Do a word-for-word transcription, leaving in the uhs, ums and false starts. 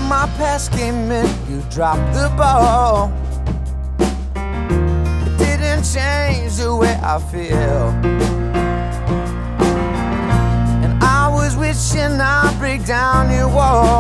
my past came in, you dropped the ball. It didn't change the way I feel. And I was wishing I'd break down your wall.